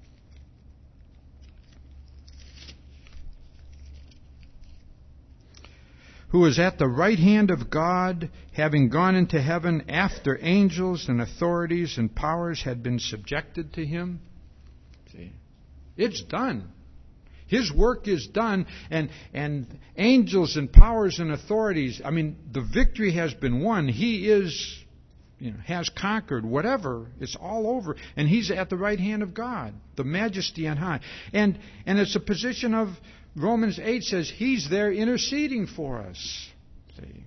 Who is at the right hand of God, having gone into heaven after angels and authorities and powers had been subjected to him. See, it's done. His work is done, and and angels and powers and authorities, I mean, the victory has been won. He is, you know, has conquered whatever. It's all over, and he's at the right hand of God, the Majesty on high. And and it's a position of, Romans eight says he's there interceding for us. See?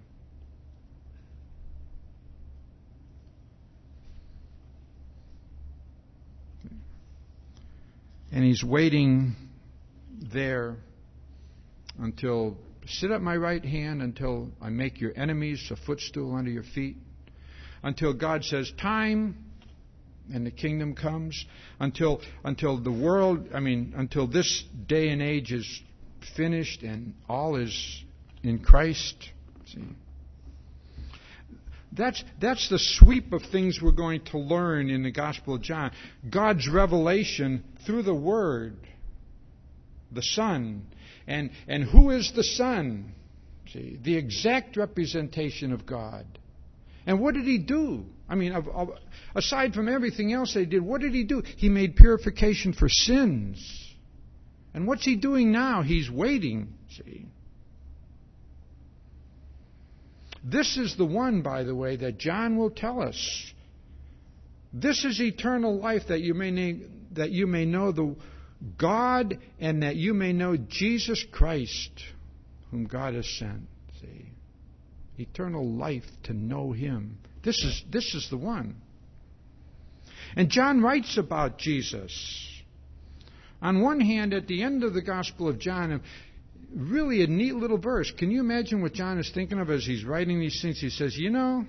And he's waiting there until, sit at my right hand until I make your enemies a footstool under your feet. Until God says, time, and the kingdom comes. Until until the world, I mean, until this day and age is finished and all is in Christ. See? That's, that's the sweep of things we're going to learn in the Gospel of John. God's revelation through the Word, the Son. And, and who is the Son? See, the exact representation of God. And what did He do? I mean, of, of, aside from everything else they did, what did He do? He made purification for sins. And what's He doing now? He's waiting, see. This is the one, by the way, that John will tell us. This is eternal life, that you may na- that you may know the God, and that you may know Jesus Christ, whom God has sent. See, eternal life to know Him. This is this is the one. And John writes about Jesus. On one hand, at the end of the Gospel of John, really a neat little verse. Can you imagine what John is thinking of as he's writing these things? He says, you know,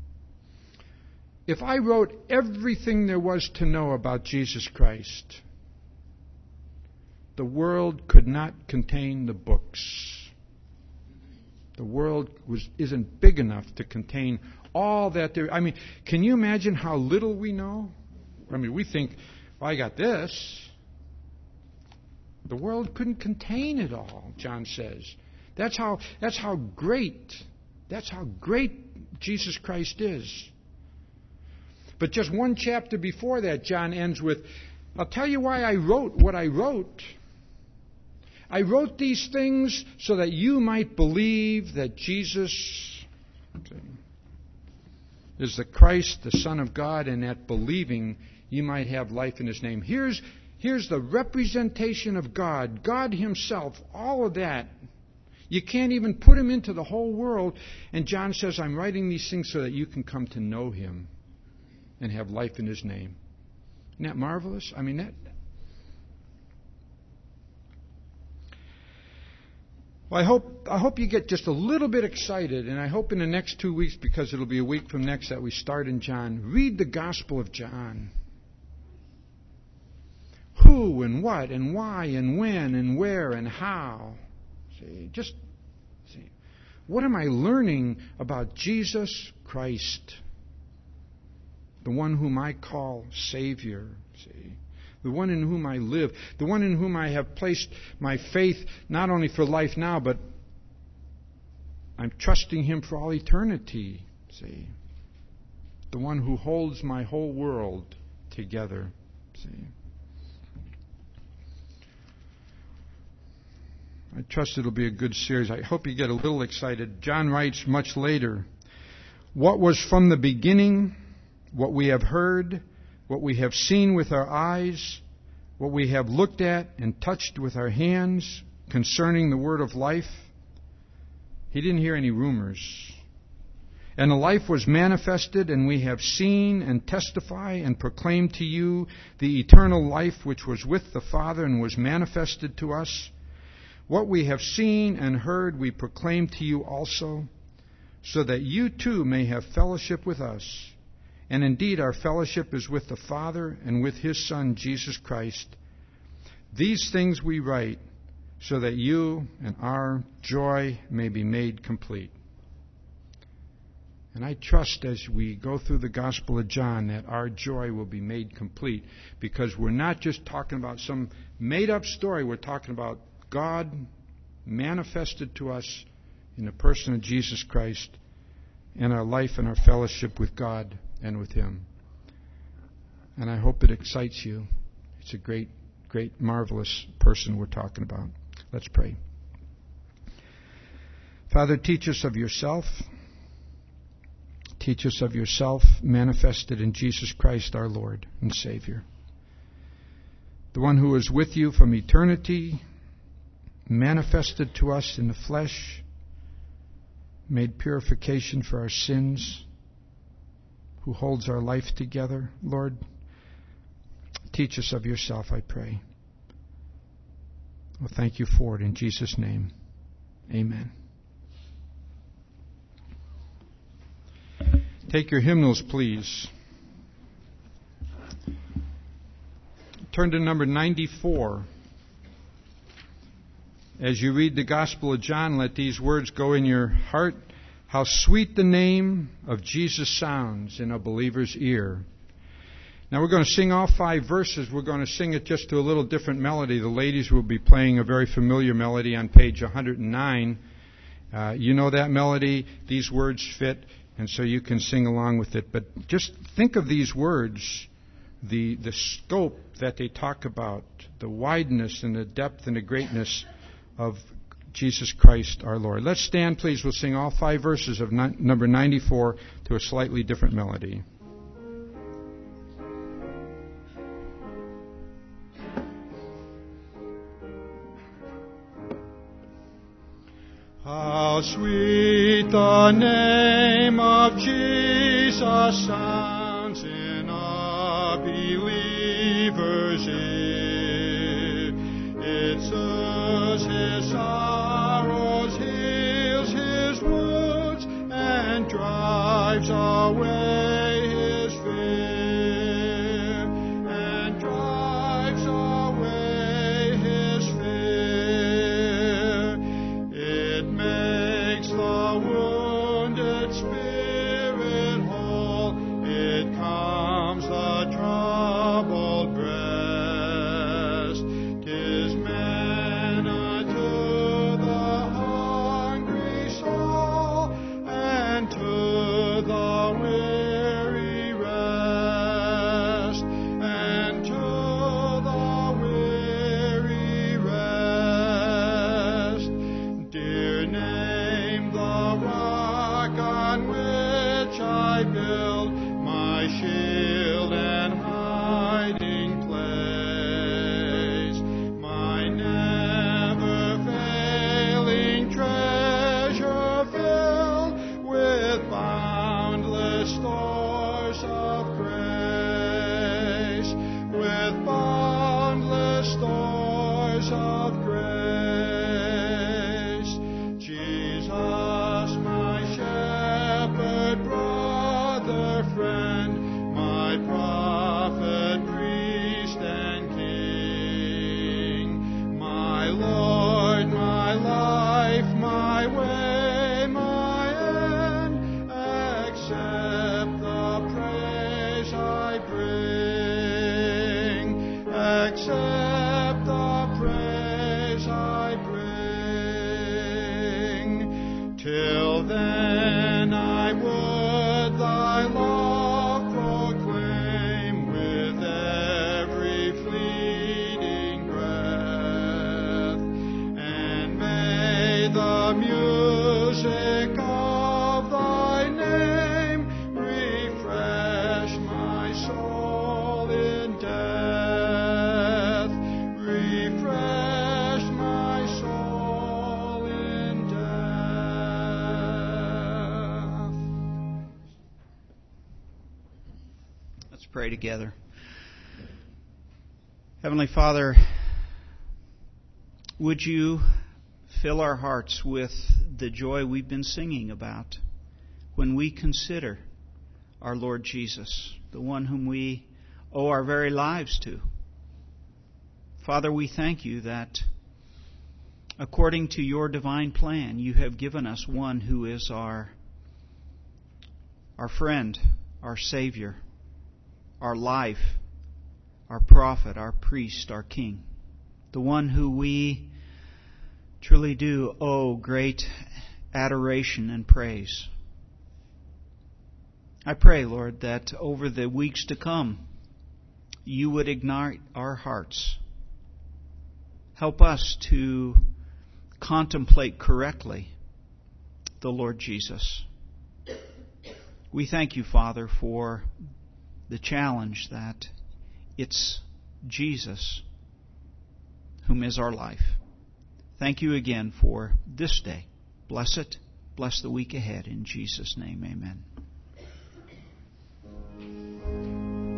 if I wrote everything there was to know about Jesus Christ, the world could not contain the books. The world was, isn't big enough to contain all that there... I mean, can you imagine how little we know? I mean, we think, well, I got this. The world couldn't contain it all, John says. That's how, that's how great, that's how great Jesus Christ is. But just one chapter before that, John ends with, I'll tell you why I wrote what I wrote. I wrote these things so that you might believe that Jesus is the Christ, the Son of God, and that believing you might have life in His name. Here's Here's the representation of God, God Himself, all of that. You can't even put Him into the whole world. And John says, I'm writing these things so that you can come to know Him and have life in His name. Isn't that marvelous? I mean, that... Well, I hope, I hope you get just a little bit excited, and I hope in the next two weeks, because it'll be a week from next that we start in John, read the Gospel of John. Who and what and why and when and where and how. See, just see, what am I learning about Jesus Christ, the one whom I call Savior? See, the one in whom I live, the one in whom I have placed my faith, not only for life now, but I'm trusting Him for all eternity. See, the one who holds my whole world together. See. I trust it'll be a good series. I hope you get a little excited. John writes much later, what was from the beginning, what we have heard, what we have seen with our eyes, what we have looked at and touched with our hands, concerning the word of life. He didn't hear any rumors. And the life was manifested, and we have seen and testify and proclaim to you the eternal life which was with the Father and was manifested to us. What we have seen and heard we proclaim to you also, so that you too may have fellowship with us. And indeed our fellowship is with the Father and with His Son, Jesus Christ. These things we write, so that you and our joy may be made complete. And I trust as we go through the Gospel of John that our joy will be made complete, because we're not just talking about some made-up story. We're talking about God manifested to us in the person of Jesus Christ and our life and our fellowship with God and with Him. And I hope it excites you. It's a great, great, marvelous person we're talking about. Let's pray. Father, teach us of yourself. Teach us of yourself manifested in Jesus Christ our Lord and Savior. The one who is with you from eternity, manifested to us in the flesh, made purification for our sins, who holds our life together. Lord, teach us of yourself, I pray. Well, thank you for it in Jesus' name. Amen. Take your hymnals, please. Turn to number ninety-four. As you read the Gospel of John, let these words go in your heart. How sweet the name of Jesus sounds in a believer's ear. Now we're going to sing all five verses. We're going to sing it just to a little different melody. The ladies will be playing a very familiar melody on page one hundred nine. Uh, you know that melody. These words fit. And so you can sing along with it. But just think of these words, the the scope that they talk about, the wideness and the depth and the greatness of Jesus Christ our Lord. Let's stand, please. We'll sing all five verses of ni- number ninety-four to a slightly different melody. How sweet the name of Jesus sounds in a believer's ear. It soothes his sorrows, heals his wounds, and drives away his fear, and drives away his fear. It makes the wounded spirit whole. It calms the troubled breast. 'Tis manna to the hungry soul, and to the weary rest, and to the weary rest. Dear name, the rock on which I build my shield and hiding place, my never failing treasure filled with boundless stores of grace, with boundless stores of grace. Jesus, my shepherd, brother, friend, my prophet, priest, and king, my Lord, my life, my way, my end, accept the praise I bring, accept the praise I bring. Till then I would thy love proclaim with every fleeting breath, and may the music of thy name refresh my soul in death, refresh my soul Let's pray together. Heavenly Father, would you fill our hearts with the joy we've been singing about when we consider our Lord Jesus, the one whom we owe our very lives to. Father, we thank you that according to your divine plan, you have given us one who is our, our friend, our Savior, our life, our prophet, our priest, our king, the one who we truly do owe great adoration and praise. I pray, Lord, that over the weeks to come, you would ignite our hearts. Help us to contemplate correctly the Lord Jesus. We thank you, Father, for the challenge that it's Jesus whom is our life. Thank you again for this day. Bless it. Bless the week ahead. In Jesus' name, amen.